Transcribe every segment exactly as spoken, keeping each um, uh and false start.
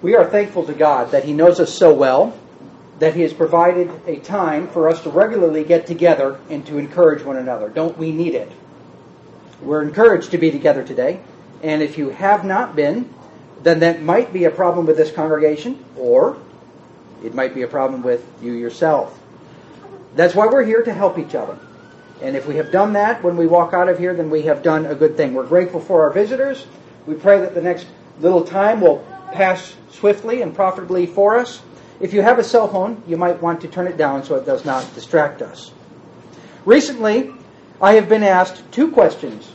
We are thankful to God that He knows us so well, that He has provided a time for us to regularly get together and to encourage one another. Don't we need it? We're encouraged to be together today, and if you have not been, then that might be a problem with this congregation, or it might be a problem with you yourself. That's why we're here, to help each other. And if we have done that when we walk out of here, then we have done a good thing. We're grateful for our visitors. We pray that the next little time will pass swiftly and profitably for us. If you have a cell phone, you might want to turn it down so it does not distract us. Recently, I have been asked two questions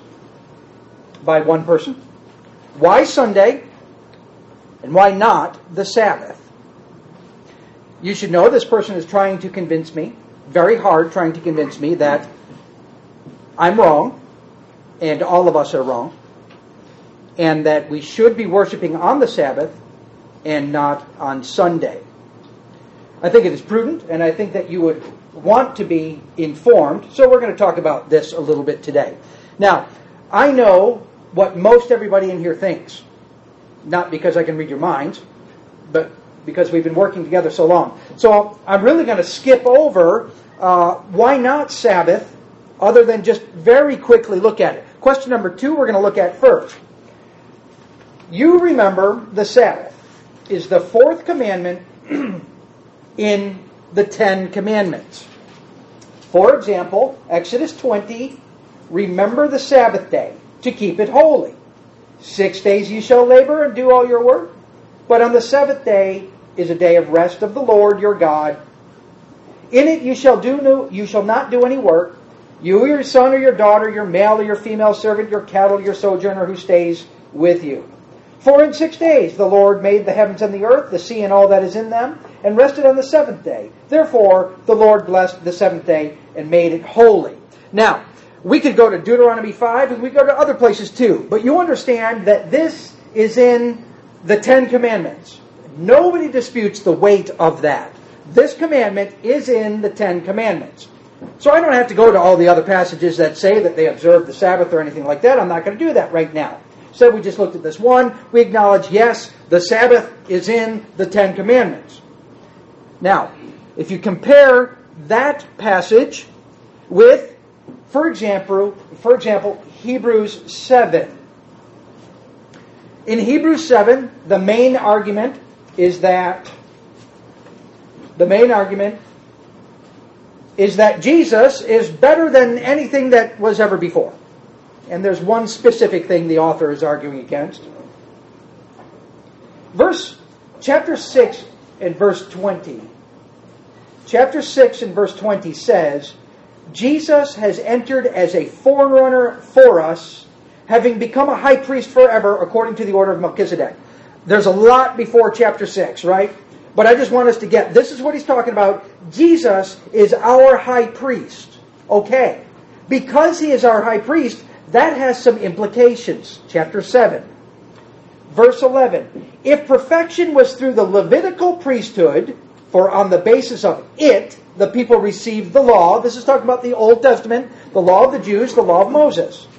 by one person. Why Sunday? And why not the Sabbath? You should know this person is trying to convince me, very hard trying to convince me that I'm wrong, and all of us are wrong, and that we should be worshiping on the Sabbath and not on Sunday. I think it is prudent, and I think that you would want to be informed, so we're going to talk about this a little bit today. Now, I know what most everybody in here thinks, not because I can read your minds, but because we've been working together so long. So I'm really going to skip over uh, why not Sabbath, other than just very quickly look at it. Question number two we're going to look at first. You remember the Sabbath is the fourth commandment in the Ten Commandments. For example, Exodus twenty, remember the Sabbath day to keep it holy. Six days you shall labor and do all your work, but on the seventh day is a day of rest of the Lord your God. In it you shall do no, you shall not do any work, you or your son or your daughter, your male or your female servant, your cattle, your sojourner who stays with you. For in six days the Lord made the heavens and the earth, the sea and all that is in them, and rested on the seventh day. Therefore the Lord blessed the seventh day and made it holy. Now, we could go to Deuteronomy five, and we go to other places too. But you understand that this is in the Ten Commandments. Nobody disputes the weight of that. This commandment is in the Ten Commandments. So I don't have to go to all the other passages that say that they observe the Sabbath or anything like that. I'm not going to do that right now. So we just looked at this one. We acknowledge, yes, the Sabbath is in the Ten Commandments. Now, if you compare that passage with, for example, for example, Hebrews seven. In Hebrews seven, the main argument is that the main argument is that Jesus is better than anything that was ever before. And there's one specific thing the author is arguing against. Verse chapter six and verse twenty. Chapter six and verse twenty says, Jesus has entered as a forerunner for us, having become a high priest forever according to the order of Melchizedek. There's a lot before chapter six, right? But I just want us to get, this is what he's talking about. Jesus is our high priest. Okay. Because he is our high priest, that has some implications. Chapter seven. Verse eleven. If perfection was through the Levitical priesthood, for on the basis of it, the people received the law. This is talking about the Old Testament, the law of the Jews, the law of Moses.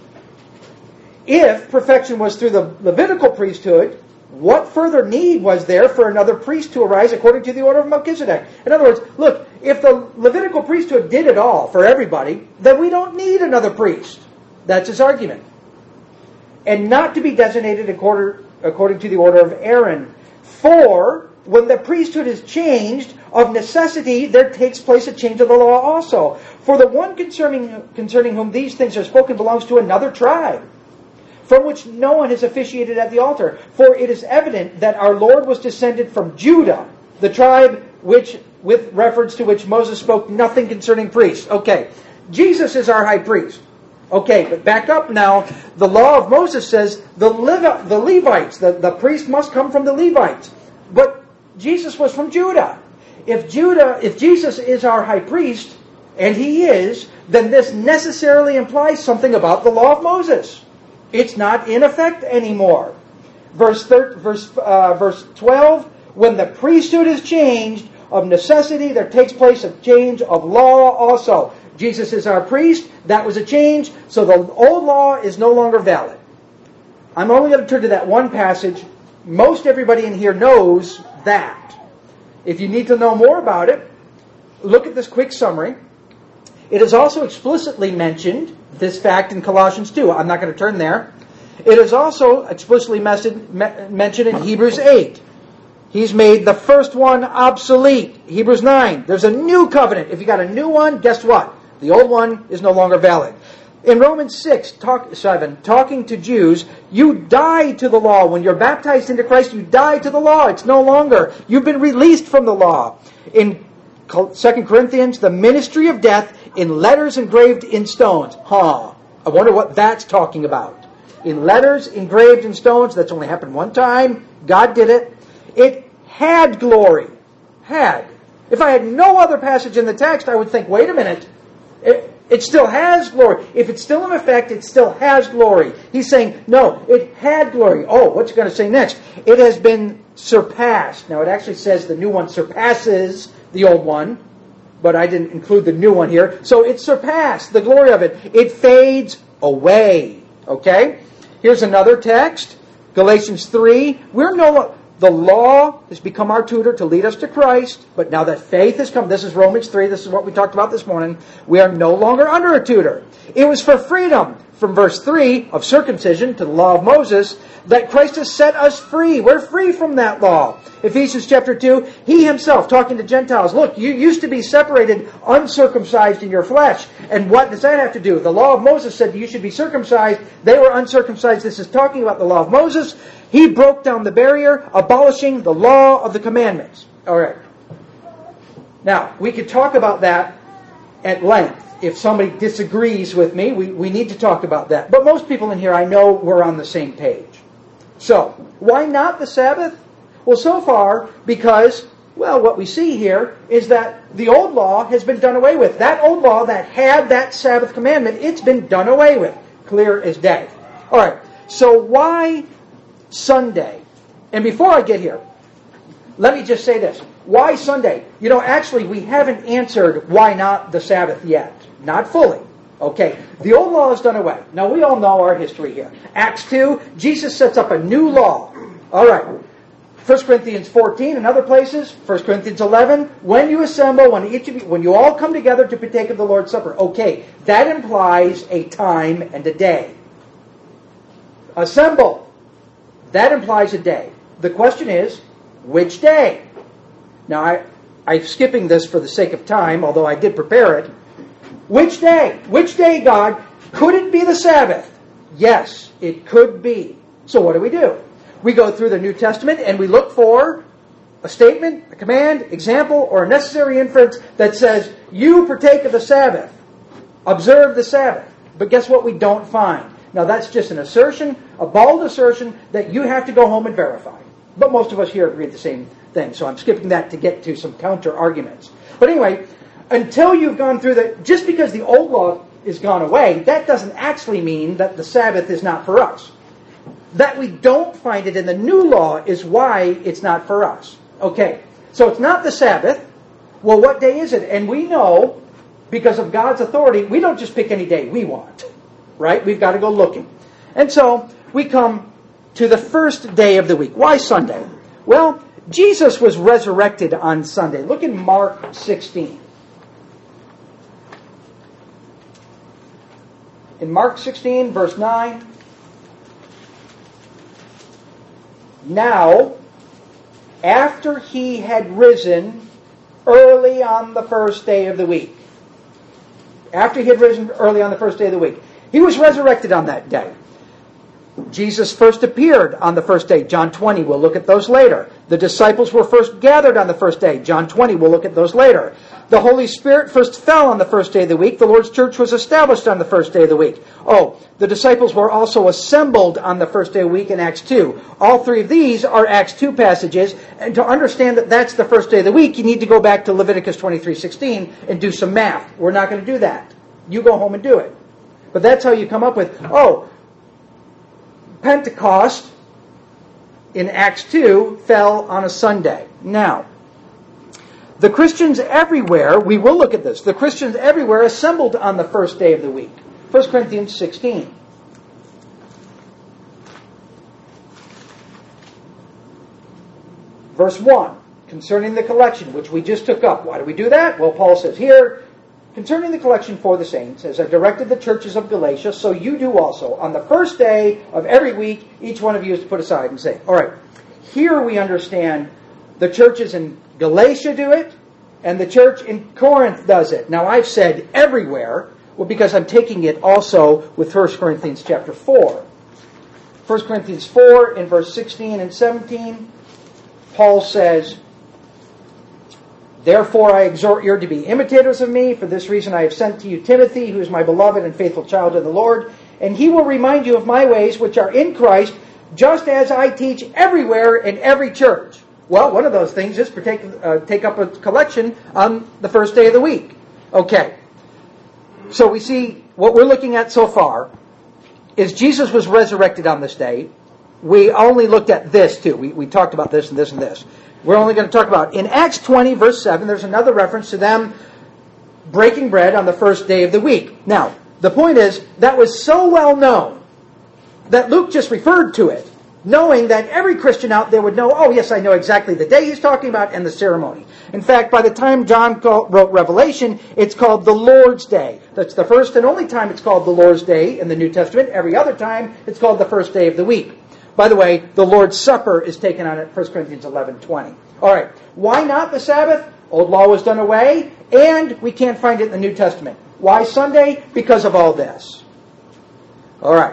If perfection was through the Levitical priesthood, what further need was there for another priest to arise according to the order of Melchizedek? In other words, look, if the Levitical priesthood did it all for everybody, then we don't need another priest. That's his argument. And not to be designated according to the order of Aaron. For when the priesthood is changed, of necessity there takes place a change of the law also. For the one concerning, concerning whom these things are spoken belongs to another tribe, from which no one has officiated at the altar. For it is evident that our Lord was descended from Judah, the tribe which, with reference to which Moses spoke nothing concerning priests. Okay, Jesus is our high priest. Okay, but back up now. The law of Moses says the, Levi- the Levites, the, the priest must come from the Levites. But Jesus was from Judah. If Judah, if Jesus is our high priest, and he is, then this necessarily implies something about the law of Moses. It's not in effect anymore. Verse thir- verse uh, verse twelve. When the priesthood is changed, of necessity there takes place a change of law also. Jesus is our priest. That was a change. So the old law is no longer valid. I'm only going to turn to that one passage Most everybody in here knows that. If you need to know more about it, look at this quick summary. It is also explicitly mentioned, this fact, in Colossians two. I'm not going to turn there. It is also explicitly mentioned in Hebrews eight. He's made the first one obsolete. Hebrews nine. There's a new covenant. If you got a new one, guess what? The old one is no longer valid. In Romans six, talk, seven, talking to Jews, you die to the law. When you're baptized into Christ, you die to the law. It's no longer. You've been released from the law. In Second Corinthians, the ministry of death in letters engraved in stones. Huh. I wonder what that's talking about. In letters engraved in stones, that's only happened one time. God did it. It had glory. Had. If I had no other passage in the text, I would think, wait a minute. It, it still has glory. If it's still in effect, it still has glory. He's saying, no, it had glory. Oh, what's he going to say next? It has been surpassed. Now, it actually says the new one surpasses the old one, but I didn't include the new one here. So it surpassed the glory of it. It fades away. Okay? Here's another text. Galatians three. We're no The law has become our tutor to lead us to Christ, but now that faith has come, this is Romans three, this is what we talked about this morning, we are no longer under a tutor. It was for freedom, from verse three, of circumcision to the law of Moses, that Christ has set us free. We're free from that law. Ephesians chapter two, He Himself, talking to Gentiles, look, you used to be separated, uncircumcised in your flesh. And what does that have to do? The law of Moses said you should be circumcised. They were uncircumcised. This is talking about the law of Moses. He broke down the barrier, abolishing the law of the commandments. All right. Now, we could talk about that at length. If somebody disagrees with me, we, we need to talk about that. But most people in here, I know we're on the same page. So, why not the Sabbath? Well, so far, because, well, what we see here is that the old law has been done away with. That old law that had that Sabbath commandment, it's been done away with. Clear as day. All right. So, why Sunday? And before I get here, let me just say this. Why Sunday? You know, actually, we haven't answered why not the Sabbath yet. Not fully. Okay. The old law is done away. Now, we all know our history here. Acts two, Jesus sets up a new law. All right. First Corinthians fourteen and other places. First Corinthians eleven. When you assemble, when each of you, when you all come together to partake of the Lord's Supper. Okay. That implies a time and a day. Assemble. That implies a day. The question is, which day? Now, I, I'm skipping this for the sake of time, although I did prepare it. Which day? Which day, God? Could it be the Sabbath? Yes, it could be. So what do we do? We go through the New Testament and we look for a statement, a command, example, or a necessary inference that says, you partake of the Sabbath. Observe the Sabbath. But guess what we don't find? Now that's just an assertion, a bold assertion that you have to go home and verify. But most of us here read the same thing, so I'm skipping that to get to some counter arguments. But anyway, until you've gone through the, just because the old law is gone away, that doesn't actually mean that the Sabbath is not for us. That we don't find it in the new law is why it's not for us. Okay, so it's not the Sabbath. Well, what day is it? And we know, because of God's authority, we don't just pick any day we want. Right? We've got to go looking. And so, we come to the first day of the week. Why Sunday? Well, Jesus was resurrected on Sunday. Look in Mark sixteen. In Mark sixteen, verse nine. Now, after he had risen early on the first day of the week. After he had risen early on the first day of the week. He was resurrected on that day. Jesus first appeared on the first day, John twenty. We'll look at those later. The disciples were first gathered on the first day, John twenty. We'll look at those later. The Holy Spirit first fell on the first day of the week. The Lord's church was established on the first day of the week. Oh, the disciples were also assembled on the first day of the week in Acts two. All three of these are Acts two passages. And to understand that that's the first day of the week, you need to go back to Leviticus twenty-three sixteen and do some math. We're not going to do that. You go home and do it. But that's how you come up with, oh, Pentecost in Acts two fell on a Sunday. Now, the Christians everywhere, we will look at this, the Christians everywhere assembled on the first day of the week. First Corinthians sixteen. Verse one, concerning the collection, which we just took up. Why do we do that? Well, Paul says here, concerning the collection for the saints, as I directed the churches of Galatia, so you do also. On the first day of every week, each one of you is to put aside and say, all right, here we understand the churches in Galatia do it, and the church in Corinth does it. Now, I've said everywhere, well, because I'm taking it also with First Corinthians chapter four. First Corinthians four, in verse sixteen and seventeen, Paul says, therefore I exhort you to be imitators of me. For this reason I have sent to you Timothy, who is my beloved and faithful child of the Lord. And he will remind you of my ways, which are in Christ, just as I teach everywhere in every church. Well, one of those things is to take, uh, take up a collection on the first day of the week. Okay. So we see what we're looking at so far is Jesus was resurrected on this day. We only looked at this too. We, we talked about this and this and this. We're only going to talk about, in Acts twenty, verse seven, there's another reference to them breaking bread on the first day of the week. Now, the point is, that was so well known that Luke just referred to it, knowing that every Christian out there would know, oh yes, I know exactly the day he's talking about and the ceremony. In fact, by the time John wrote Revelation, it's called the Lord's Day. That's the first and only time it's called the Lord's Day in the New Testament. Every other time, it's called the first day of the week. By the way, the Lord's Supper is taken on at First Corinthians eleven twenty. All right, why not the Sabbath? Old law was done away, and we can't find it in the New Testament. Why Sunday? Because of all this. All right.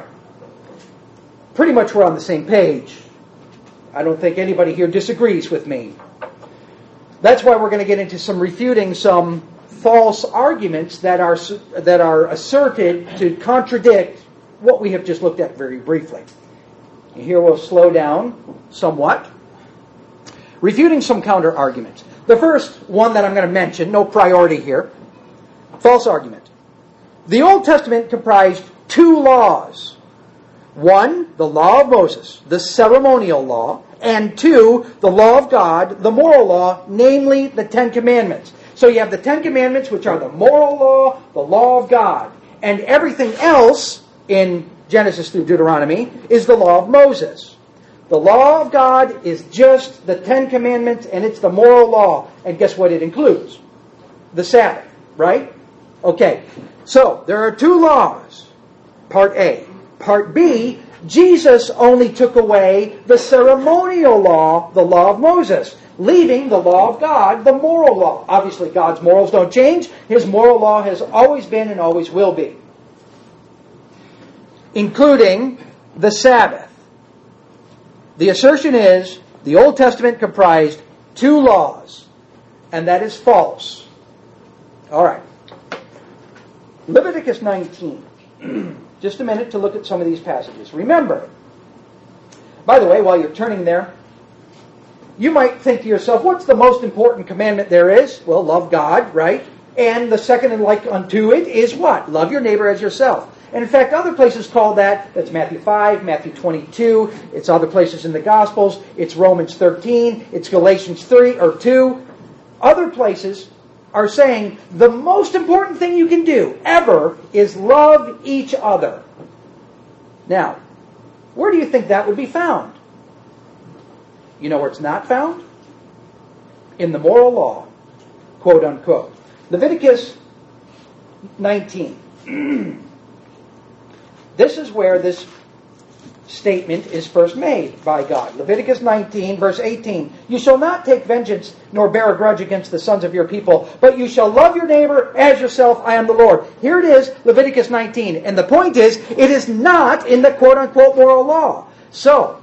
Pretty much we're on the same page. I don't think anybody here disagrees with me. That's why we're going to get into some refuting some false arguments that are that are asserted to contradict what we have just looked at very briefly. Here we'll slow down somewhat. Refuting some counter arguments. The first one that I'm going to mention, no priority here, false argument. The Old Testament comprised two laws. One, the law of Moses, the ceremonial law, and two, the law of God, the moral law, namely the Ten Commandments. So you have the Ten Commandments, which are the moral law, the law of God, and everything else in Genesis through Deuteronomy is the law of Moses. The law of God is just the Ten Commandments, and it's the moral law. And guess what it includes? The Sabbath, right? Okay, so there are two laws. Part A. Part B, Jesus only took away the ceremonial law, the law of Moses, leaving the law of God, the moral law. Obviously, God's morals don't change. His moral law has always been and always will be, including the Sabbath. The assertion is the Old Testament comprised two laws, and that is false. All right. Leviticus nineteen. Just a minute to look at some of these passages. Remember, by the way, while you're turning there, you might think to yourself, what's the most important commandment there is? Well, love God, right? And the second and like unto it is what? Love your neighbor as yourself. And in fact, other places call that, that's Matthew five, Matthew twenty-two, it's other places in the Gospels, it's Romans thirteen, it's Galatians three or two. Other places are saying the most important thing you can do ever is love each other. Now, where do you think that would be found? You know where it's not found? In the moral law, quote unquote. Leviticus nineteen. This is where this statement is first made by God. Leviticus nineteen, verse eighteen. You shall not take vengeance nor bear a grudge against the sons of your people, but you shall love your neighbor as yourself. I am the Lord. Here it is, Leviticus nineteen. And the point is, it is not in the quote-unquote moral law. So,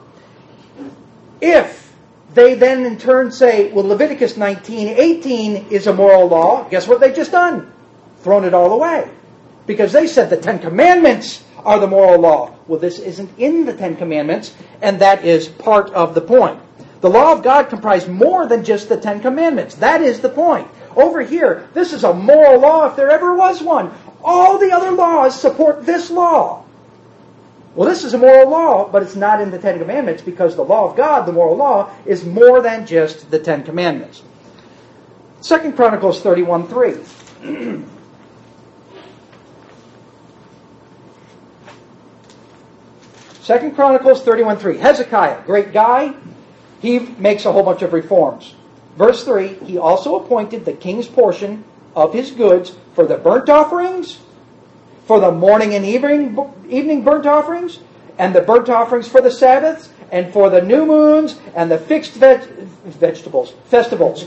if they then in turn say, well, Leviticus nineteen eighteen is a moral law, guess what they've just done? Thrown it all away. Because they said the Ten Commandments are the moral law. Well, this isn't in the Ten Commandments, and that is part of the point. The law of God comprised more than just the Ten Commandments. That is the point. Over here, this is a moral law if there ever was one. All the other laws support this law. Well, this is a moral law, but it's not in the Ten Commandments because the law of God, the moral law, is more than just the Ten Commandments. Second Chronicles thirty-one three. Second Chronicles thirty-one three. Hezekiah, great guy. he makes a whole bunch of reforms. Verse three, he also appointed the king's portion of his goods for the burnt offerings, for the morning and evening, evening burnt offerings, and the burnt offerings for the Sabbaths, and for the new moons, and the fixed veg- vegetables, festivals.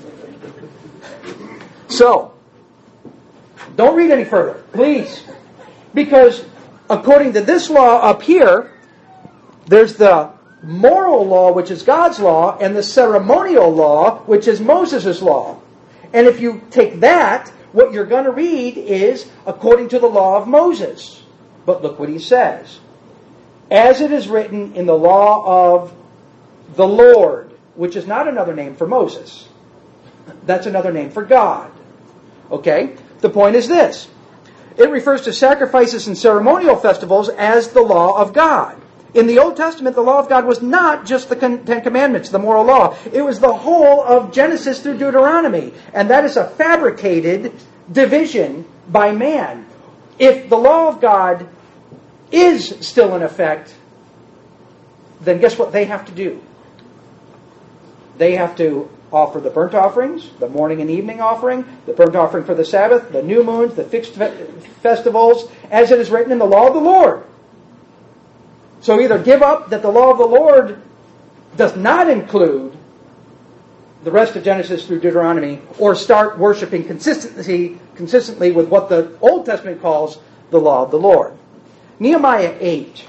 So, don't read any further, please. Because according to this law up here, there's the moral law, which is God's law, and the ceremonial law, which is Moses' law. And if you take that, what you're going to read is according to the law of Moses. But look what he says. As it is written in the law of the Lord, which is not another name for Moses. That's another name for God. Okay? The point is this. It refers to sacrifices and ceremonial festivals as the law of God. In the Old Testament, the law of God was not just the Ten Commandments, the moral law. It was the whole of Genesis through Deuteronomy. And that is a fabricated division by man. If the law of God is still in effect, then guess what they have to do? They have to offer the burnt offerings, the morning and evening offering, the burnt offering for the Sabbath, the new moons, the fixed festivals, as it is written in the law of the Lord. So either give up that the law of the Lord does not include the rest of Genesis through Deuteronomy, or start worshiping consistency, consistently with what the Old Testament calls the law of the Lord. Nehemiah eight.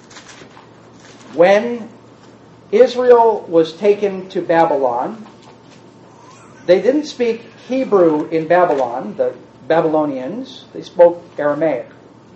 When Israel was taken to Babylon, they didn't speak Hebrew in Babylon, the Babylonians. They spoke Aramaic.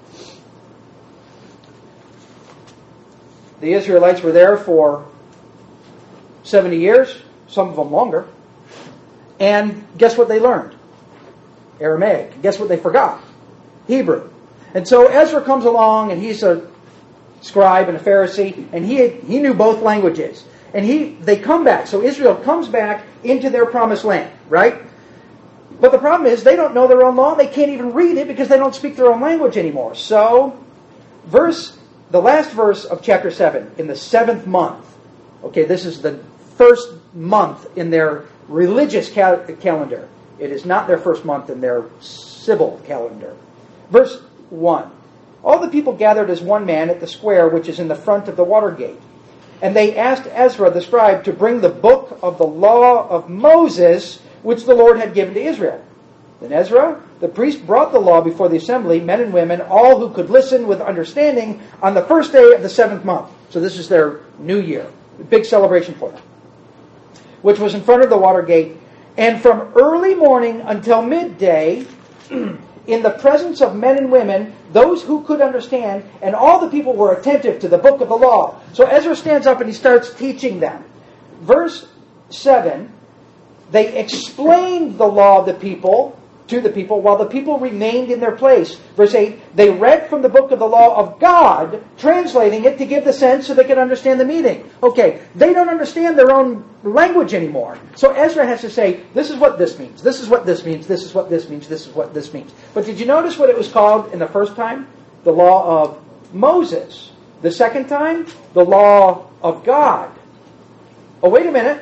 The Israelites were there for seventy years, some of them longer. And guess what they learned? Aramaic. Guess what they forgot? Hebrew. And so Ezra comes along, and he's a scribe and a Pharisee, and he he knew both languages. And he they come back. So Israel comes back into their promised land, right? But the problem is they don't know their own law. They can't even read it because they don't speak their own language anymore. So, verse the last verse of chapter seven, in the seventh month. Okay, this is the first month in their religious cal- calendar. It is not their first month in their civil calendar. Verse one. All the people gathered as one man at the square which is in the front of the water gate. And they asked Ezra the scribe to bring the book of the law of Moses, which the Lord had given to Israel. Then Ezra, the priest, brought the law before the assembly, men and women, all who could listen with understanding, on the first day of the seventh month. So this is their new year. A big celebration for them. Which was in front of the water gate. And from early morning until midday, in the presence of men and women, those who could understand, and all the people were attentive to the book of the law. So Ezra stands up and he starts teaching them. Verse seven, they explained the law of the people to the people while the people remained in their place. Verse eight, they read from the book of the law of God, translating it to give the sense so they could understand the meaning. Okay, they don't understand their own language anymore. So Ezra has to say, this is what this means, this is what this means, this is what this means, this is what this means. But did you notice what it was called in the first time? The law of Moses. The second time, the law of God. Oh, wait a minute.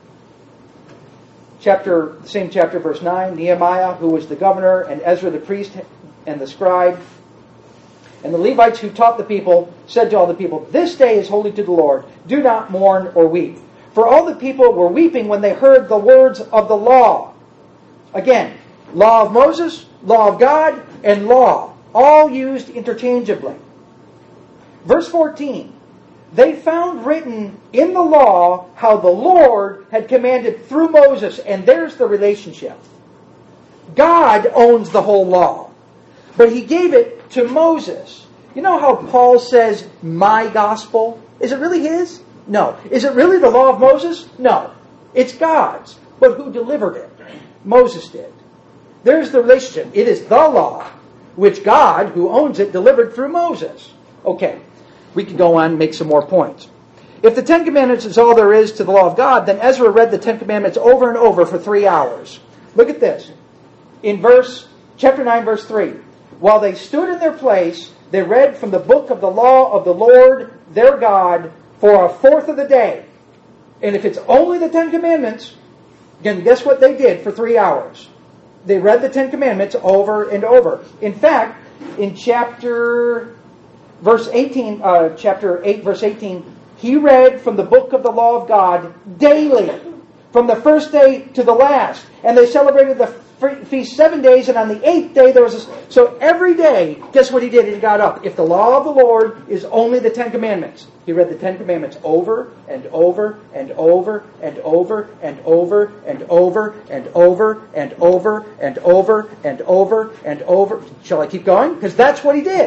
Chapter, same chapter, verse nine, Nehemiah, who was the governor, and Ezra the priest and the scribe, and the Levites who taught the people, said to all the people, this day is holy to the Lord. Do not mourn or weep. For all the people were weeping when they heard the words of the law. Again, law of Moses, law of God, and law, all used interchangeably. Verse fourteen, they found written in the law how the Lord had commanded through Moses, and there's the relationship. God owns the whole law, but he gave it to Moses. You know how Paul says, my gospel? Is it really his? No. Is it really the law of Moses? No. It's God's. But who delivered it? Moses did. There's the relationship. It is the law, which God, who owns it, delivered through Moses. Okay. We could go on and make some more points. If the Ten Commandments is all there is to the law of God, then Ezra read the Ten Commandments over and over for three hours. Look at this. In verse, chapter nine, verse three. While they stood in their place, they read from the book of the law of the Lord, their God, for a fourth of the day. And if it's only the Ten Commandments, then guess what they did for three hours? They read the Ten Commandments over and over. In fact, in chapter, verse eighteen, uh, chapter eight, verse eighteen, he read from the book of the law of God daily, from the first day to the last. And they celebrated the feast seven days, and on the eighth day there was a... So every day, guess what he did? He got up. If the law of the Lord is only the Ten Commandments, he read the Ten Commandments over and over and over and over and over and over and over and over and over and over and over. Shall I keep going? Because that's what he did.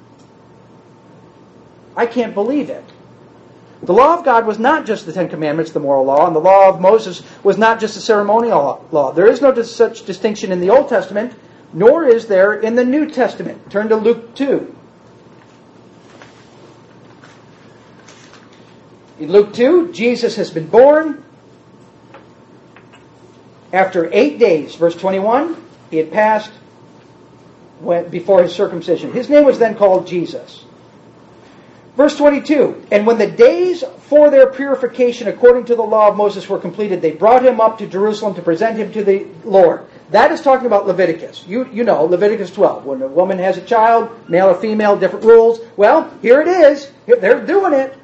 I can't believe it. The law of God was not just the Ten Commandments, the moral law, and the law of Moses was not just a ceremonial law. There is no such distinction in the Old Testament, nor is there in the New Testament. Turn to Luke two. In Luke two, Jesus has been born. After eight days, verse twenty-one, he had passed before his circumcision. His name was then called Jesus. Verse twenty-two, and when the days for their purification according to the law of Moses were completed, they brought him up to Jerusalem to present him to the Lord. That is talking about Leviticus. You, you know, Leviticus twelve. When a woman has a child, male or female, different rules. Well, here it is. They're doing it.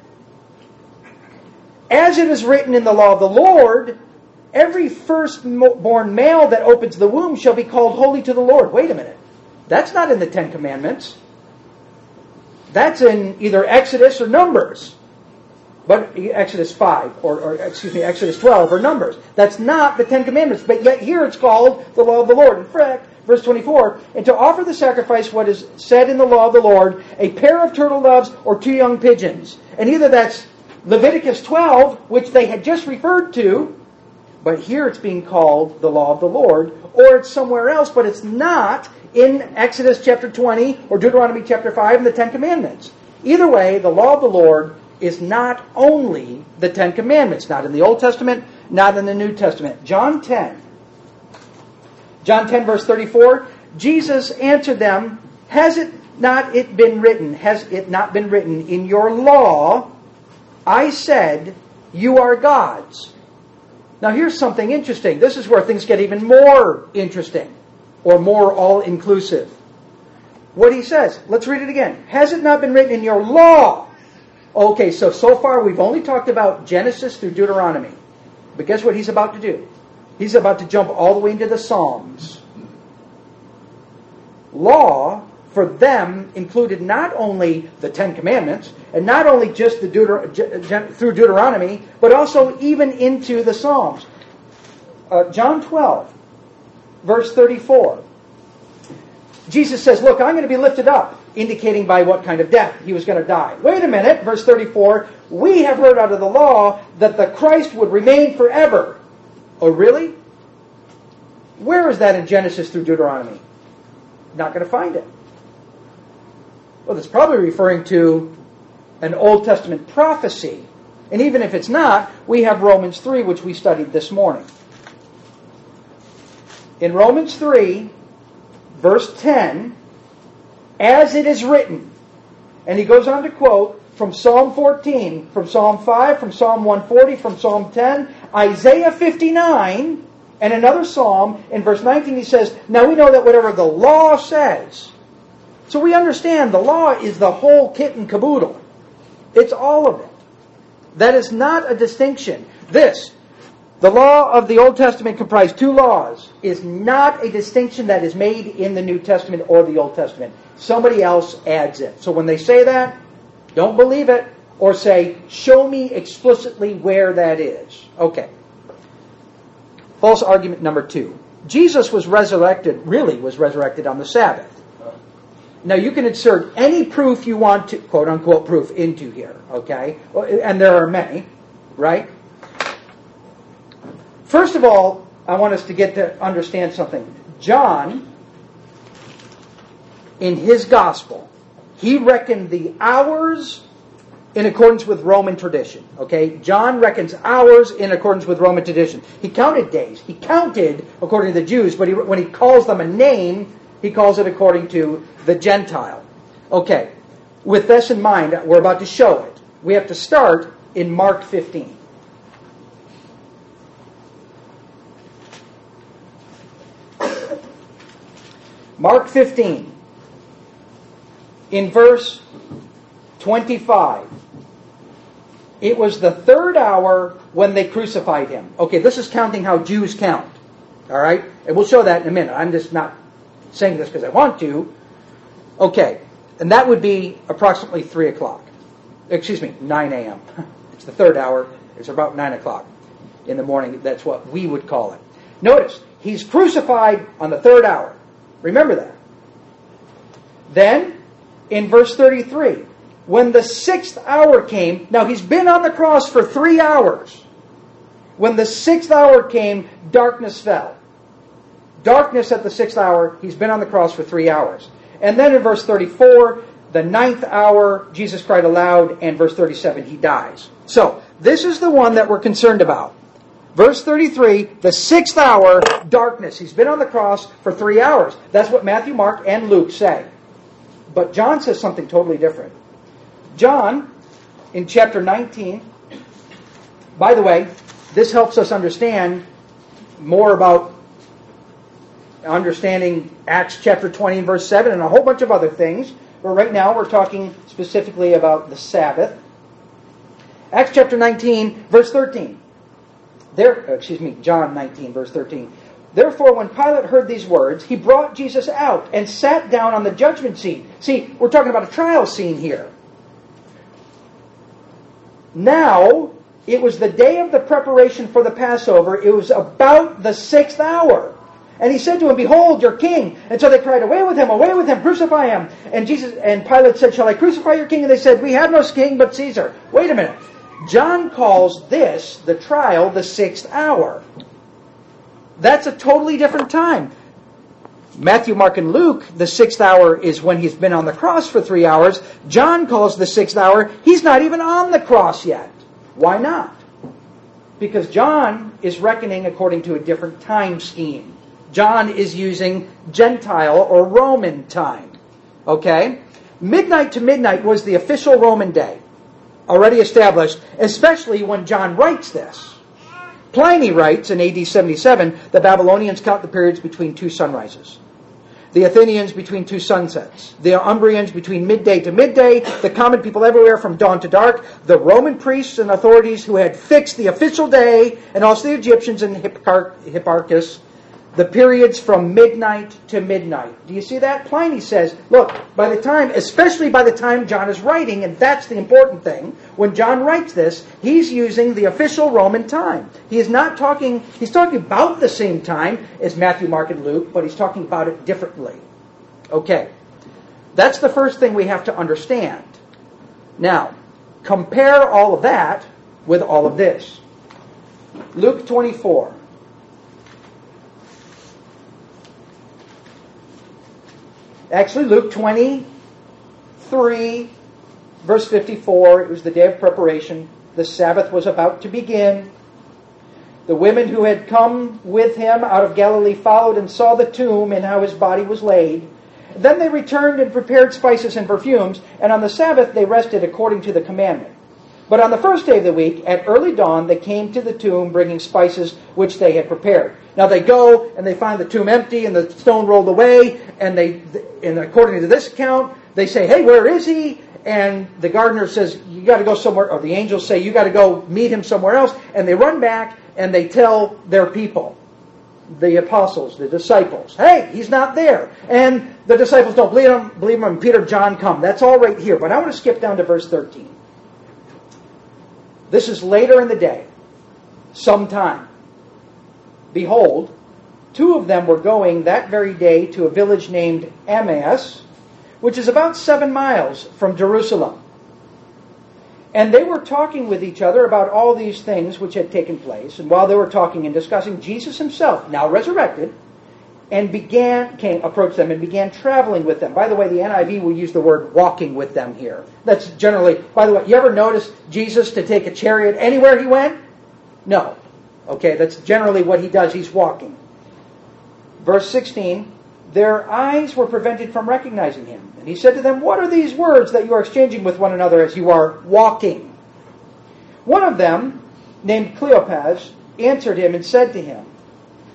As it is written in the law of the Lord, every firstborn male that opens the womb shall be called holy to the Lord. Wait a minute. That's not in the Ten Commandments. That's in either Exodus or Numbers. But Exodus five, or, or excuse me, Exodus twelve or Numbers. That's not the Ten Commandments. But yet here it's called the law of the Lord. In fact, verse twenty-four, and to offer the sacrifice what is said in the law of the Lord, a pair of turtle doves or two young pigeons. And either that's Leviticus twelve, which they had just referred to, but here it's being called the law of the Lord, or it's somewhere else, but it's not in Exodus chapter twenty or Deuteronomy chapter five and the Ten Commandments. Either way, the law of the Lord is not only the Ten Commandments, not in the Old Testament, not in the New Testament. John ten. John ten verse thirty-four, Jesus answered them, Has it not it been written, has it not been written in your law, I said, you are gods. Now here's something interesting. This is where things get even more interesting, or more all-inclusive. What he says, let's read it again. Has it not been written in your law? Okay, so, so far we've only talked about Genesis through Deuteronomy. But guess what he's about to do? He's about to jump all the way into the Psalms. Law, for them, included not only the Ten Commandments, and not only just the Deuter- through Deuteronomy, but also even into the Psalms. Uh, John twelve, verse thirty-four. Jesus says, look, I'm going to be lifted up, indicating by what kind of death he was going to die. Wait a minute, verse thirty-four, we have heard out of the law that the Christ would remain forever. Oh, really? Where is that in Genesis through Deuteronomy? Not going to find it. Well, it's probably referring to an Old Testament prophecy. And even if it's not, we have Romans three, which we studied this morning. In Romans three, verse ten, as it is written, and he goes on to quote from Psalm fourteen, from Psalm five, from Psalm one forty, from Psalm ten, Isaiah fifty-nine, and another psalm. In verse nineteen he says, now we know that whatever the law says. So we understand the law is the whole kit and caboodle. It's all of it. That is not a distinction. This, the law of the Old Testament comprised two laws, is not a distinction that is made in the New Testament or the Old Testament. Somebody else adds it. So when they say that, don't believe it, or say, show me explicitly where that is. Okay. False argument number two. Jesus was resurrected, really was resurrected on the Sabbath. Now you can insert any proof you want to, quote unquote proof, into here, okay? And there are many, right? First of all, I want us to get to understand something. John, in his gospel, he reckoned the hours in accordance with Roman tradition. Okay? John reckons hours in accordance with Roman tradition. He counted days. He counted according to the Jews, but he, when he calls them a name, he calls it according to the Gentile. Okay. With this in mind, we're about to show it. We have to start in Mark fifteen. Mark fifteen, in verse twenty-five. It was the third hour when they crucified him. Okay, this is counting how Jews count. All right? And we'll show that in a minute. I'm just not saying this because I want to. Okay, and that would be approximately three o'clock. Excuse me, nine a.m. It's the third hour. It's about nine o'clock in the morning. That's what we would call it. Notice, he's crucified on the third hour. Remember that. Then, in verse thirty-three, when the sixth hour came, now he's been on the cross for three hours. When the sixth hour came, darkness fell. Darkness at the sixth hour, he's been on the cross for three hours. And then in verse thirty-four, the ninth hour, Jesus cried aloud, and verse thirty-seven, he dies. So, this is the one that we're concerned about. Verse thirty-three, the sixth hour, darkness. He's been on the cross for three hours. That's what Matthew, Mark, and Luke say. But John says something totally different. John, in chapter nineteen, by the way, this helps us understand more about understanding Acts chapter twenty and verse seven and a whole bunch of other things. But right now we're talking specifically about the Sabbath. Acts chapter nineteen, verse thirteen. There, excuse me, John nineteen, verse thirteen. Therefore, when Pilate heard these words, he brought Jesus out and sat down on the judgment seat. See, we're talking about a trial scene here. Now, it was the day of the preparation for the Passover. It was about the sixth hour. And he said to him, Behold, your king. And so they cried, Away with him, away with him, crucify him. And Jesus and Pilate said, Shall I crucify your king? And they said, We have no king but Caesar. Wait a minute. John calls this, the trial, the sixth hour. That's a totally different time. Matthew, Mark, and Luke, the sixth hour is when he's been on the cross for three hours. John calls the sixth hour, he's not even on the cross yet. Why not? Because John is reckoning according to a different time scheme. John is using Gentile or Roman time. Okay? Midnight to midnight was the official Roman day, already established, especially when John writes this. Pliny writes in A D seventy-seven, the Babylonians count the periods between two sunrises. The Athenians between two sunsets. The Umbrians between midday to midday. The common people everywhere from dawn to dark. The Roman priests and authorities who had fixed the official day, and also the Egyptians and Hipparchus, the periods from midnight to midnight. Do you see that? Pliny says, look, by the time, especially by the time John is writing, and that's the important thing, when John writes this, he's using the official Roman time. He is not talking, he's talking about the same time as Matthew, Mark, and Luke, but he's talking about it differently. Okay. That's the first thing we have to understand. Now, compare all of that with all of this. Luke twenty-four. Actually, Luke twenty-three, verse fifty-four, it was the day of preparation. The Sabbath was about to begin. The women who had come with him out of Galilee followed and saw the tomb and how his body was laid. Then they returned and prepared spices and perfumes, and on the Sabbath they rested according to the commandment. But on the first day of the week, at early dawn, they came to the tomb bringing spices which they had prepared. Now they go and they find the tomb empty and the stone rolled away, and they, and according to this account, they say, "Hey, where is he?" And the gardener says, "You got to go somewhere," or the angels say, "You got to go meet him somewhere else." And they run back and they tell their people, the apostles, the disciples, "Hey, he's not there." And the disciples don't believe him. Believe him. And Peter, John come. That's all right here. But I want to skip down to verse thirteen. This is later in the day, sometime. Behold, two of them were going that very day to a village named Emmaus, which is about seven miles from Jerusalem. And they were talking with each other about all these things which had taken place. And while they were talking and discussing, Jesus himself, now resurrected, and began came approached them and began traveling with them. By the way, the N I V will use the word walking with them here. That's generally, by the way, you ever notice Jesus to take a chariot anywhere he went? No. Okay, that's generally what he does. He's walking. Verse sixteen, their eyes were prevented from recognizing him. And he said to them, "What are these words that you are exchanging with one another as you are walking?" One of them, named Cleopas, answered him and said to him,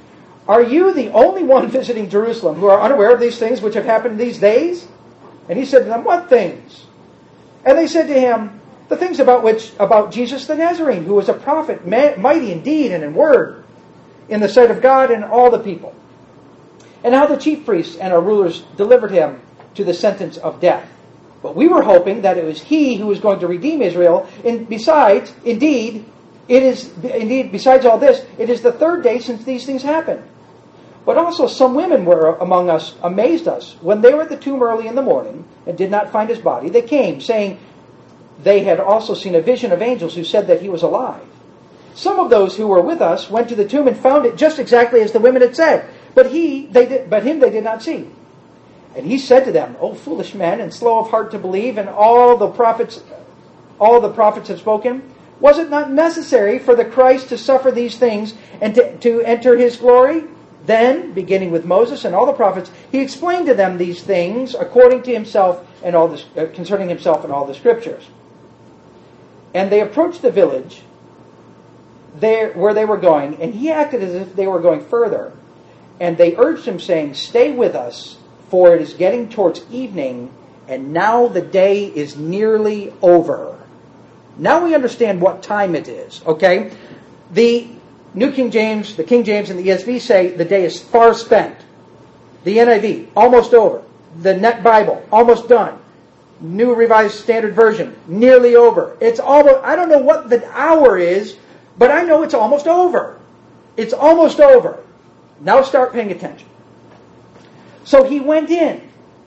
are you the only one visiting Jerusalem who are unaware of these things which have happened these days? And he said to them, what things? And they said to him, the things about which about Jesus the Nazarene, who was a prophet, mighty in deed and in word, in the sight of God and all the people. And how the chief priests and our rulers delivered him to the sentence of death. But we were hoping that it was he who was going to redeem Israel. And besides, indeed, it is indeed besides all this, it is the third day since these things happened. But also some women were among us, amazed us. When they were at the tomb early in the morning and did not find his body, they came, saying they had also seen a vision of angels who said that he was alive. Some of those who were with us went to the tomb and found it just exactly as the women had said. But he, they did, but him they did not see. And he said to them, O foolish men, and slow of heart to believe, and all the prophets, all the prophets have spoken. Was it not necessary for the Christ to suffer these things and to, to enter his glory? Then, beginning with Moses and all the prophets, he explained to them these things according to himself and all the, uh, concerning himself and all the scriptures. And they approached the village there where they were going, and he acted as if they were going further. And they urged him, saying, stay with us, for it is getting towards evening, and now the day is nearly over. Now we understand what time it is, okay? The New King James, the King James, and the E S V say the day is far spent. The N I V, almost over. The Net Bible, almost done. New Revised Standard Version, nearly over. It's almost, I don't know what the hour is, but I know it's almost over. It's almost over. Now start paying attention. So he went in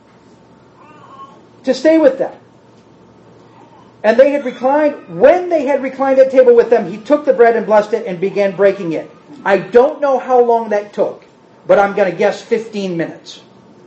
to stay with them. And they had reclined, when they had reclined at table with them, he took the bread and blessed it and began breaking it. I don't know how long that took, but I'm going to guess fifteen minutes.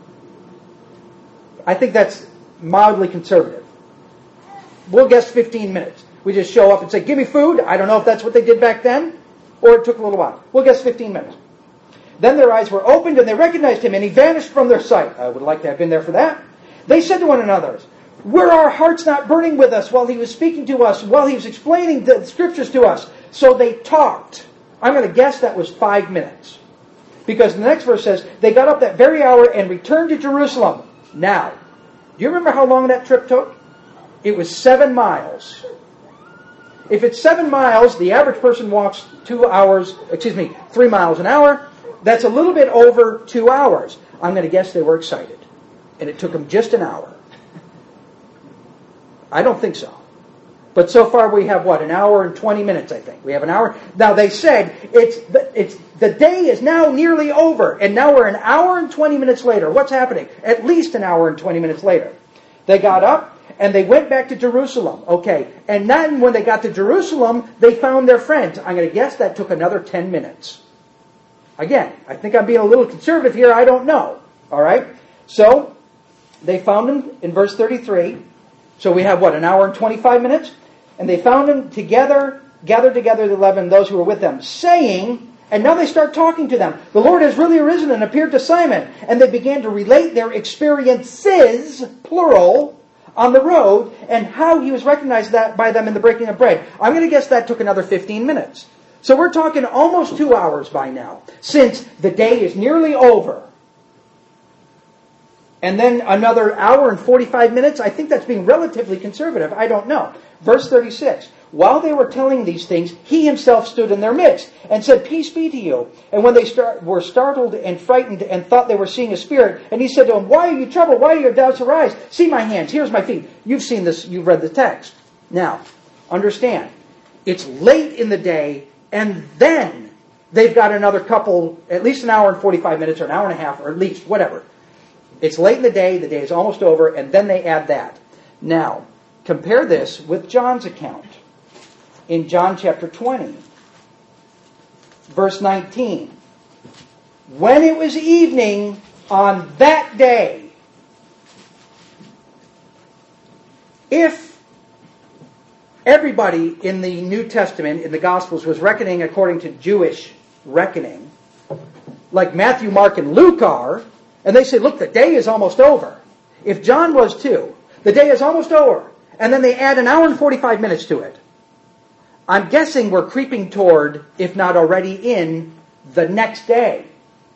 I think that's mildly conservative. We'll guess fifteen minutes. We just show up and say, give me food. I don't know if that's what they did back then, or it took a little while. We'll guess fifteen minutes. Then their eyes were opened and they recognized him, and he vanished from their sight. I would like to have been there for that. They said to one another, were our hearts not burning with us while he was speaking to us, while he was explaining the scriptures to us? So they talked. I'm going to guess that was five minutes. Because the next verse says, they got up that very hour and returned to Jerusalem. Now, do you remember how long that trip took? It was seven miles. If it's seven miles, the average person walks two hours, excuse me, three miles an hour. That's a little bit over two hours. I'm going to guess they were excited. And it took them just an hour. I don't think so. But so far we have, what, an hour and twenty minutes, I think. We have an hour. Now they said, it's the, it's the day is now nearly over. And now we're an hour and twenty minutes later. What's happening? At least an hour and twenty minutes later. They got up and they went back to Jerusalem. Okay. And then when they got to Jerusalem, they found their friends. I'm going to guess that took another ten minutes. Again, I think I'm being a little conservative here. I don't know. All right. So they found him in verse thirty-three. So we have, what, an hour and twenty-five minutes? And they found them together, gathered together the eleven, those who were with them, saying, and now they start talking to them, the Lord has really arisen and appeared to Simon. And they began to relate their experiences, plural, on the road, and how he was recognized that by them in the breaking of bread. I'm going to guess that took another fifteen minutes. So we're talking almost two hours by now, since the day is nearly over. And then another hour and forty-five minutes. I think that's being relatively conservative. I don't know. Verse thirty-six. While they were telling these things, he himself stood in their midst and said, peace be to you. And when they start, were startled and frightened and thought they were seeing a spirit, and he said to them, why are you troubled? Why do your doubts arise? See my hands. Here's my feet. You've seen this. You've read the text. Now, understand. It's late in the day, and then they've got another couple, at least an hour and forty-five minutes, or an hour and a half, or at least whatever. It's late in the day, the day is almost over, and then they add that. Now, compare this with John's account. In John chapter twenty, verse nineteen. When it was evening on that day, if everybody in the New Testament, in the Gospels, was reckoning according to Jewish reckoning, like Matthew, Mark, and Luke are, and they say, look, the day is almost over. If John was too, the day is almost over. And then they add an hour and forty-five minutes to it. I'm guessing we're creeping toward, if not already in, the next day.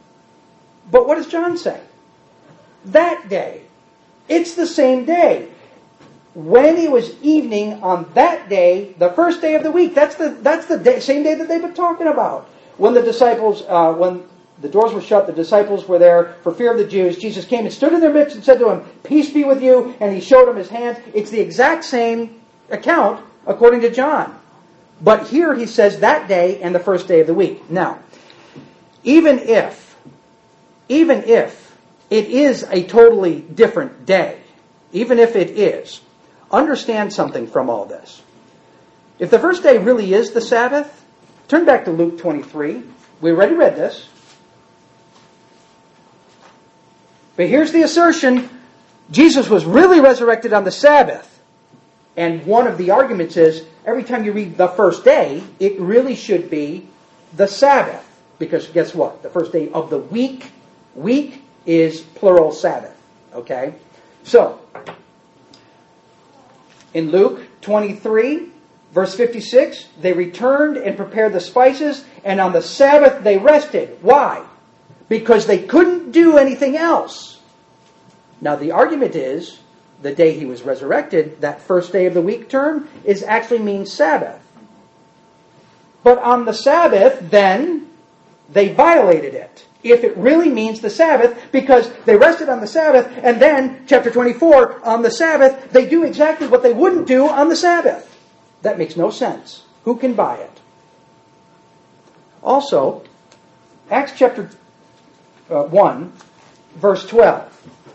But what does John say? That day. It's the same day. When it was evening on that day, the first day of the week. That's the that's the day, same day that they've been talking about. When the disciples, uh, when the doors were shut, the disciples were there for fear of the Jews. Jesus came and stood in their midst and said to him, "Peace be with you." And he showed them his hands. It's the exact same account according to John. But here he says that day and the first day of the week. Now, even if, even if it is a totally different day, even if it is, understand something from all this. If the first day really is the Sabbath, turn back to Luke twenty-three. We already read this. But here's the assertion. Jesus was really resurrected on the Sabbath. And one of the arguments is, every time you read the first day, it really should be the Sabbath. Because guess what? The first day of the week, week is plural Sabbath. Okay? So, in Luke twenty-three, verse fifty-six, they returned and prepared the spices, and on the Sabbath they rested. Why? Because they couldn't do anything else. Now the argument is, the day he was resurrected, that first day of the week term, is actually means Sabbath. But on the Sabbath, then, they violated it. If it really means the Sabbath, because they rested on the Sabbath, and then, chapter twenty-four, on the Sabbath, they do exactly what they wouldn't do on the Sabbath. That makes no sense. Who can buy it? Also, Acts chapter uh, one, verse twelve.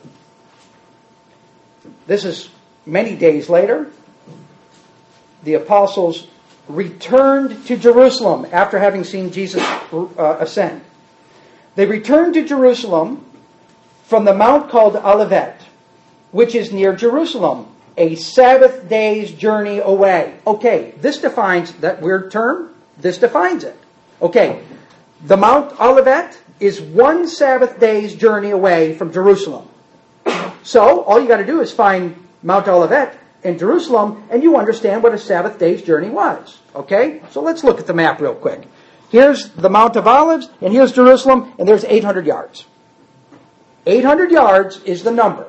This is many days later. The apostles returned to Jerusalem after having seen Jesus uh, ascend. They returned to Jerusalem from the mount called Olivet, which is near Jerusalem, a Sabbath day's journey away. Okay, this defines that weird term. This defines it. Okay, the Mount Olivet is one Sabbath day's journey away from Jerusalem. So, all you got to do is find Mount Olivet in Jerusalem, and you understand what a Sabbath day's journey was. Okay? So let's look at the map real quick. Here's the Mount of Olives, and here's Jerusalem, and there's eight hundred yards. eight hundred yards is the number.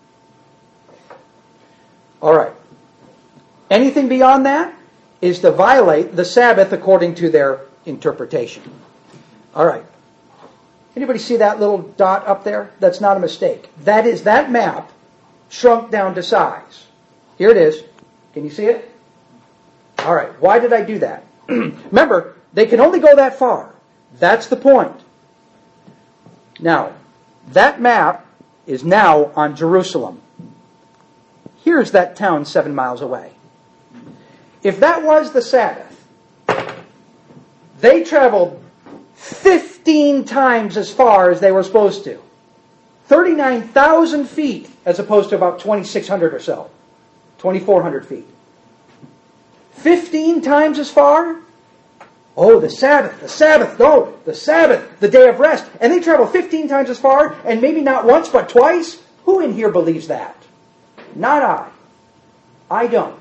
All right. Anything beyond that is to violate the Sabbath according to their interpretation. All right. Anybody see that little dot up there? That's not a mistake. That is that map shrunk down to size. Here it is. Can you see it? All right. Why did I do that? Remember, they can only go that far. That's the point. Now, that map is now on Jerusalem. Here's that town seven miles away. If that was the Sabbath, they traveled fifteen times as far as they were supposed to. thirty-nine thousand feet as opposed to about twenty-six hundred or so. twenty-four hundred feet. fifteen times as far? Oh, the Sabbath, the Sabbath, no, the Sabbath, the day of rest. And they travel fifteen times as far, and maybe not once, but twice? Who in here believes that? Not I. I don't.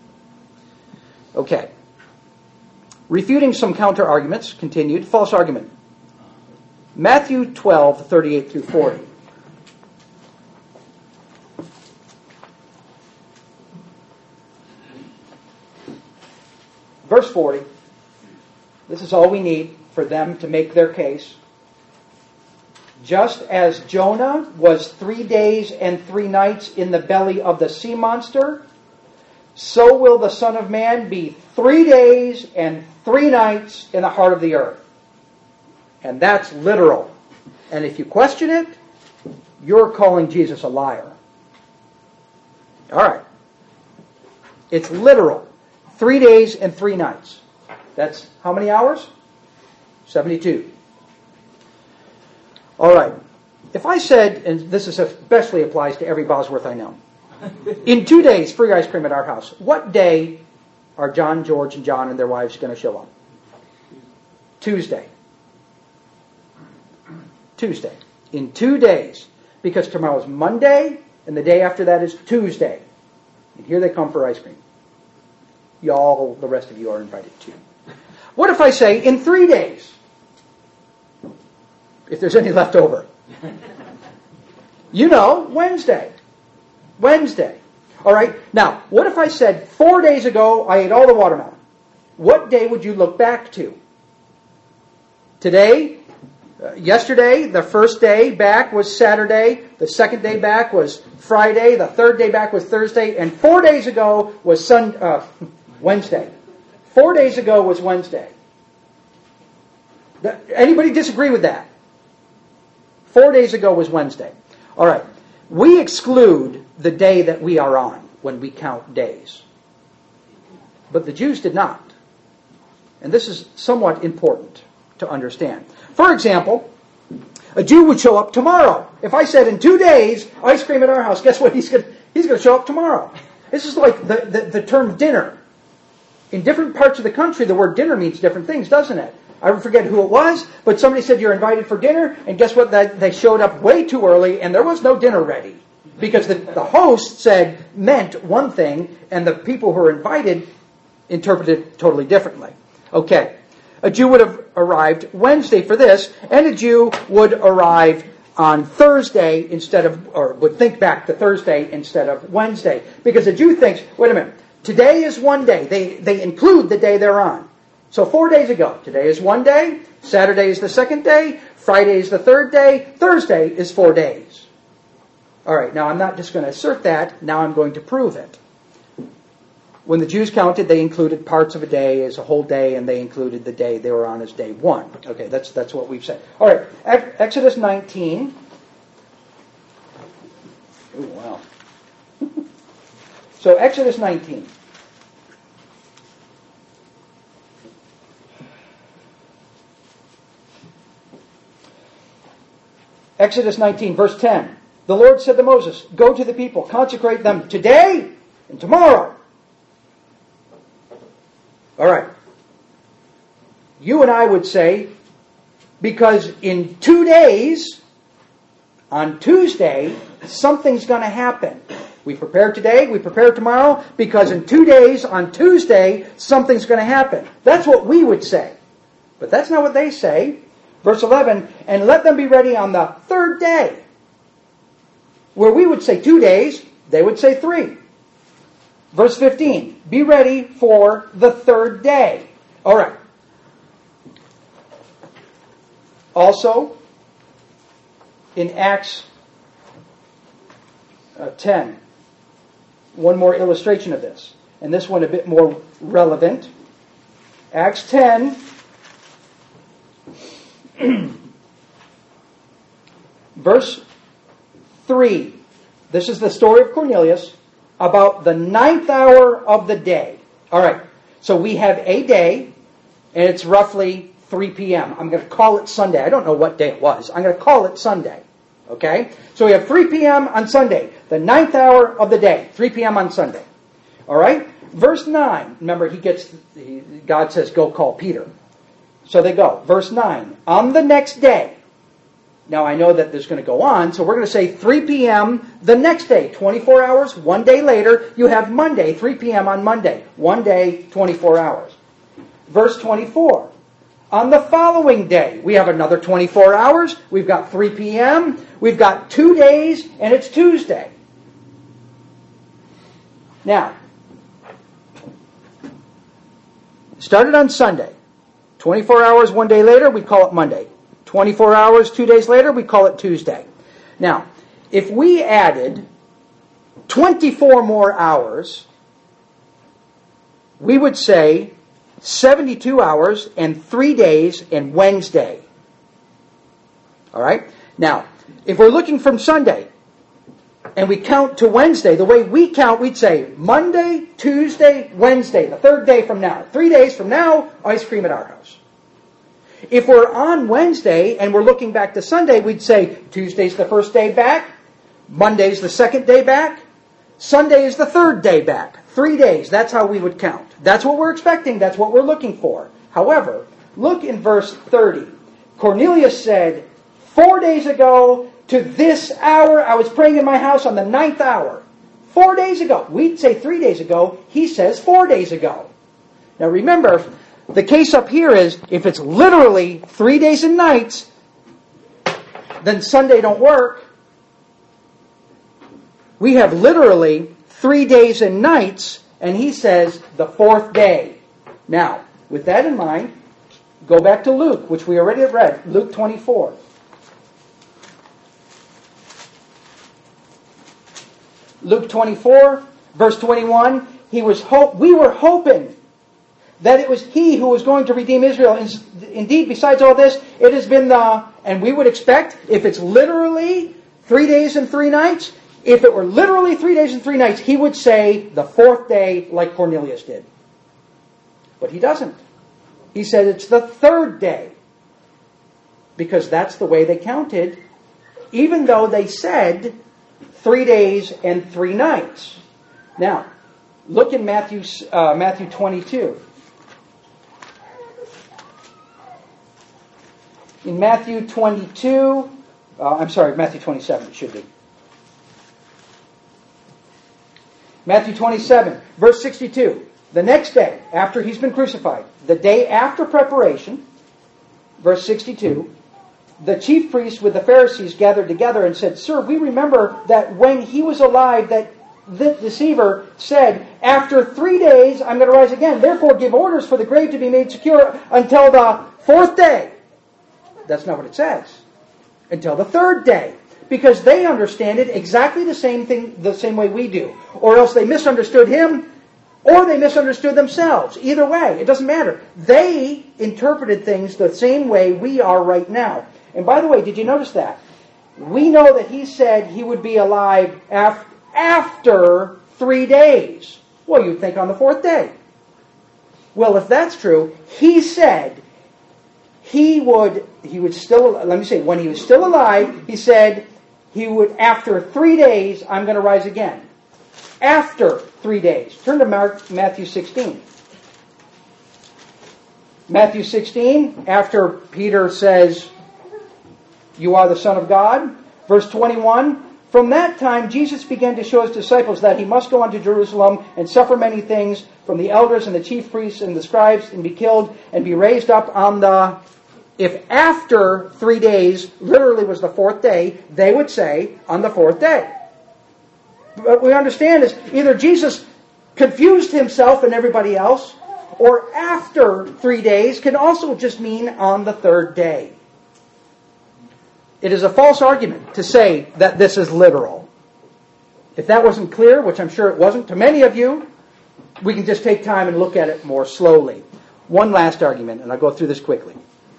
Okay. Refuting some counter-arguments, continued. False argument. Matthew twelve, thirty-eight through forty. Verse forty. This is all we need for them to make their case. Just as Jonah was three days and three nights in the belly of the sea monster, so will the Son of Man be three days and three nights in the heart of the earth. And that's literal. And if you question it, you're calling Jesus a liar. All right. It's literal. Three days and three nights. That's how many hours? seventy-two. All right. If I said, and this is especially applies to every Bosworth I know, in two days, free ice cream at our house. What day are John, George, and John and their wives going to show up? Tuesday. Tuesday. In two days. Because tomorrow's Monday, and the day after that is Tuesday. And here they come for ice cream. Y'all, the rest of you are invited too. What if I say in three days? If there's any left over. You know, Wednesday. Wednesday. All right. Now, what if I said four days ago I ate all the watermelon? What day would you look back to? Today? Uh, yesterday, the first day back was Saturday. The second day back was Friday. The third day back was Thursday. And four days ago was Sun, uh, Wednesday. Four days ago was Wednesday. Anybody disagree with that? Four days ago was Wednesday. All right. We exclude the day that we are on when we count days. But the Jews did not. And this is somewhat important to understand. For example, a Jew would show up tomorrow. If I said in two days, ice cream at our house, guess what? He's going he's going to show up tomorrow. This is like the, the, the term dinner. In different parts of the country, the word dinner means different things, doesn't it? I forget who it was, but somebody said you're invited for dinner, and guess what? They showed up way too early, and there was no dinner ready. Because the, the host said, meant one thing, and the people who were invited interpreted it totally differently. Okay. A Jew would have arrived Wednesday for this, and a Jew would arrive on Thursday instead of, or would think back to Thursday instead of Wednesday. Because a Jew thinks, wait a minute, today is one day. They, they include the day they're on. So four days ago, today is one day, Saturday is the second day, Friday is the third day, Thursday is four days. All right, now I'm not just going to assert that, now I'm going to prove it. When the Jews counted, they included parts of a day as a whole day, and they included the day they were on as day one. Okay, that's that's what we've said. All right, Exodus nineteen. Oh, wow. So Exodus nineteen. Exodus nineteen, verse ten. The Lord said to Moses, go to the people, consecrate them today and tomorrow. All right. You and I would say, because in two days, on Tuesday, something's going to happen. We prepare today, we prepare tomorrow, because in two days, on Tuesday, something's going to happen. That's what we would say. But that's not what they say. Verse eleven, and let them be ready on the third day. Where we would say two days, they would say three. Verse fifteen, be ready for the third day. All right. Also, in Acts uh, ten, one more illustration of this. And this one a bit more relevant. Acts ten, verse three. This is the story of Cornelius about the ninth hour of the day. All right. So we have a day, and it's roughly three p.m. I'm going to call it Sunday. I don't know what day it was. I'm going to call it Sunday. Okay? So we have three p.m. on Sunday, the ninth hour of the day, three p.m. on Sunday. All right? Verse nine. Remember, he gets. He, God says, go call Peter. So they go. Verse nine. On the next day. Now, I know that there's going to go on, so we're going to say three p.m. the next day, twenty-four hours. One day later, you have Monday, three p.m. on Monday. One day, twenty-four hours. Verse twenty-four. On the following day, we have another twenty-four hours. We've got three p.m. We've got two days, and it's Tuesday. Now, started on Sunday. twenty-four hours, one day later, we call it Monday. twenty-four hours, two days later, we call it Tuesday. Now, if we added twenty-four more hours, we would say seventy-two hours and three days and Wednesday. All right? Now, if we're looking from Sunday and we count to Wednesday, the way we count, we'd say Monday, Tuesday, Wednesday, the third day from now. Three days from now, ice cream at our house. If we're on Wednesday and we're looking back to Sunday, we'd say Tuesday's the first day back, Monday's the second day back, Sunday is the third day back. Three days, that's how we would count. That's what we're expecting, that's what we're looking for. However, look in verse thirty. Cornelius said, four days ago to this hour, I was praying in my house on the ninth hour. Four days ago. We'd say three days ago. He says four days ago. Now remember, the case up here is, if it's literally three days and nights, then Sunday don't work. We have literally three days and nights, and he says the fourth day. Now, with that in mind, go back to Luke, which we already have read, Luke twenty-four. Luke twenty-four, verse twenty-one, he was hope. We were hoping that it was he who was going to redeem Israel. Indeed, besides all this, it has been the, and we would expect, if it's literally three days and three nights, if it were literally three days and three nights, he would say the fourth day like Cornelius did. But he doesn't. He said it's the third day. Because that's the way they counted, even though they said three days and three nights. Now, look in Matthew, uh, Matthew twenty-two. In Matthew twenty-two, uh, I'm sorry, Matthew twenty-seven, it should be. Matthew twenty-seven, verse sixty-two. The next day, after he's been crucified, the day after preparation, verse sixty-two, the chief priests with the Pharisees gathered together and said, Sir, we remember that when he was alive, that the deceiver said, after three days I'm going to rise again. Therefore give orders for the grave to be made secure until the fourth day. That's not what it says. Until the third day. Because they understand it exactly the same thing, the same way we do. Or else they misunderstood him, or they misunderstood themselves. Either way, it doesn't matter. They interpreted things the same way we are right now. And by the way, did you notice that? We know that he said he would be alive af- after three days. Well, you'd think on the fourth day. Well, if that's true, he said he would, he would still, let me say, when he was still alive, he said he would, after three days, I'm going to rise again. After three days. Turn to Mark, Matthew sixteen. Matthew sixteen, after Peter says, you are the Son of God. Verse twenty-one, from that time Jesus began to show his disciples that he must go on to Jerusalem and suffer many things from the elders and the chief priests and the scribes and be killed and be raised up on the... If after three days literally was the fourth day, they would say on the fourth day. What we understand is either Jesus confused himself and everybody else, or after three days can also just mean on the third day. It is a false argument to say that this is literal. If that wasn't clear, which I'm sure it wasn't to many of you, we can just take time and look at it more slowly. One last argument, and I'll go through this quickly.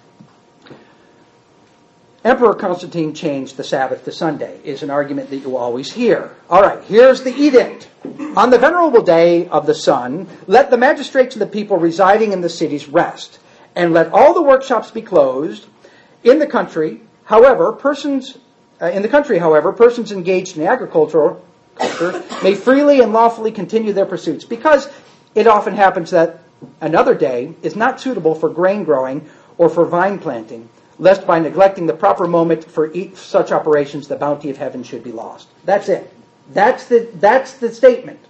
Emperor Constantine changed the Sabbath to Sunday is an argument that you always hear. All right, here's the edict. On the venerable day of the sun, let the magistrates and the people residing in the cities rest, and let all the workshops be closed. In the country, however, persons uh, in the country, however, persons engaged in agricultural culture may freely and lawfully continue their pursuits, because it often happens that another day is not suitable for grain growing or for vine planting, lest by neglecting the proper moment for each such operations, the bounty of heaven should be lost. That's it. That's the, that's the statement.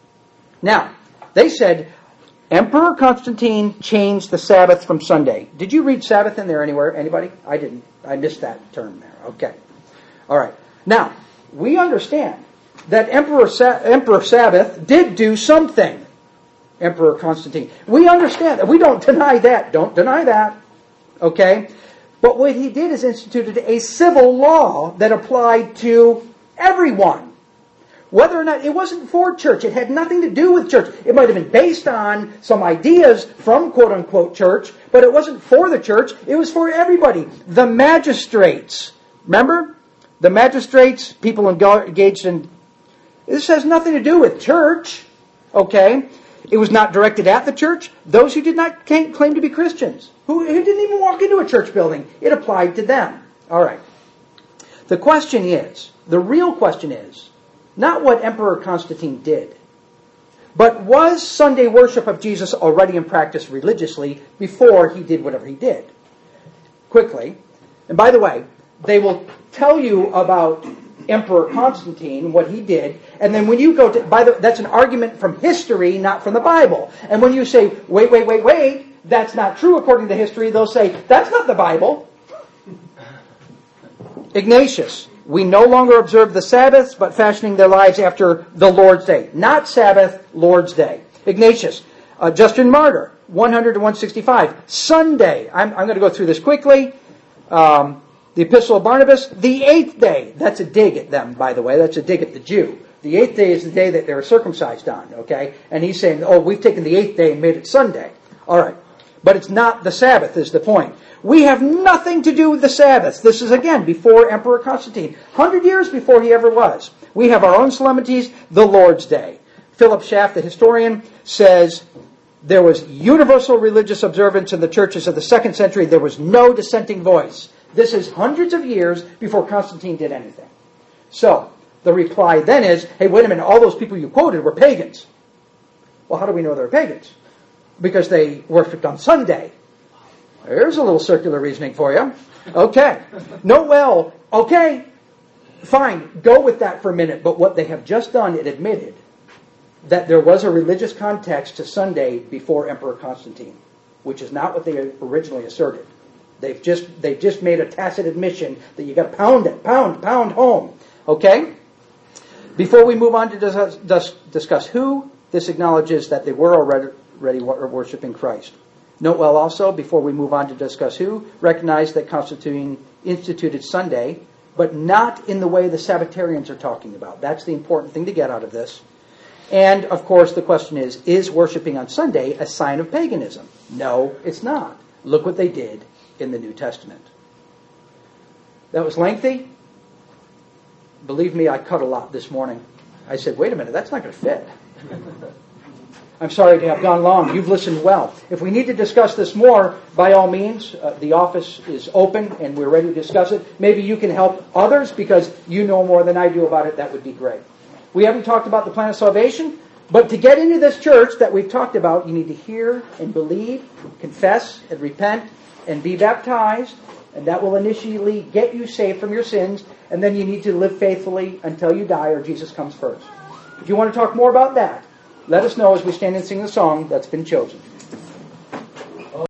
Now, they said, Emperor Constantine changed the Sabbath from Sunday. Did you read Sabbath in there anywhere? Anybody? I didn't. I missed that term there. Okay. All right. Now, we understand that Emperor, Sa- Emperor Sabbath did do something. Emperor Constantine. We understand that. We don't deny that. Don't deny that. Okay? But what he did is instituted a civil law that applied to everyone. Whether or not, it wasn't for church. It had nothing to do with church. It might have been based on some ideas from quote-unquote church, but it wasn't for the church. It was for everybody. The magistrates. Remember? The magistrates, people engaged in... This has nothing to do with church. Okay? It was not directed at the church. Those who did not claim to be Christians, who, who didn't even walk into a church building, it applied to them. All right. The question is, the real question is, not what Emperor Constantine did, but was Sunday worship of Jesus already in practice religiously before he did whatever he did? Quickly. And by the way, they will tell you about Emperor Constantine, what he did, and then when you go to, by the, that's an argument from history, not from the Bible. And when you say, wait, wait, wait, wait, that's not true according to history, they'll say, that's not the Bible. Ignatius, we no longer observe the Sabbaths, but fashioning their lives after the Lord's Day. Not Sabbath, Lord's Day. Ignatius. Uh, Justin Martyr, one hundred to one sixty-five. Sunday, I'm, I'm going to go through this quickly. Um, the Epistle of Barnabas, the eighth day. That's a dig at them, by the way. That's a dig at the Jew. The eighth day is the day that they were circumcised on, okay? And he's saying, oh, we've taken the eighth day and made it Sunday. All right. But it's not the Sabbath is the point. We have nothing to do with the Sabbaths. This is, again, before Emperor Constantine. one hundred years before he ever was. We have our own solemnities, the Lord's Day. Philip Schaff, the historian, says there was universal religious observance in the churches of the second century. There was no dissenting voice. This is hundreds of years before Constantine did anything. So, the reply then is, hey, wait a minute, all those people you quoted were pagans. Well, how do we know they're pagans? Because they worshipped on Sunday. There's a little circular reasoning for you. Okay. No, well, okay, fine, go with that for a minute. But what they have just done, it admitted that there was a religious context to Sunday before Emperor Constantine, which is not what they originally asserted. They've just they've just made a tacit admission that you got to pound it, pound, pound home. Okay? Before we move on to discuss, dis- discuss who, this acknowledges that they were already, already worshiping Christ. Note well also, before we move on to discuss who, recognize that Constantine instituted Sunday, but not in the way the Sabbatarians are talking about. That's the important thing to get out of this. And, of course, the question is, is worshiping on Sunday a sign of paganism? No, it's not. Look what they did in the New Testament. That was lengthy. Believe me, I cut a lot this morning. I said, wait a minute, that's not going to fit. I'm sorry to have gone long. You've listened well. If we need to discuss this more, by all means, uh, the office is open and we're ready to discuss it. Maybe you can help others because you know more than I do about it. That would be great. We haven't talked about the plan of salvation, but to get into this church that we've talked about, you need to hear and believe, confess and repent, and be baptized, and that will initially get you saved from your sins, and then you need to live faithfully until you die or Jesus comes first. If you want to talk more about that, let us know as we stand and sing the song that's been chosen.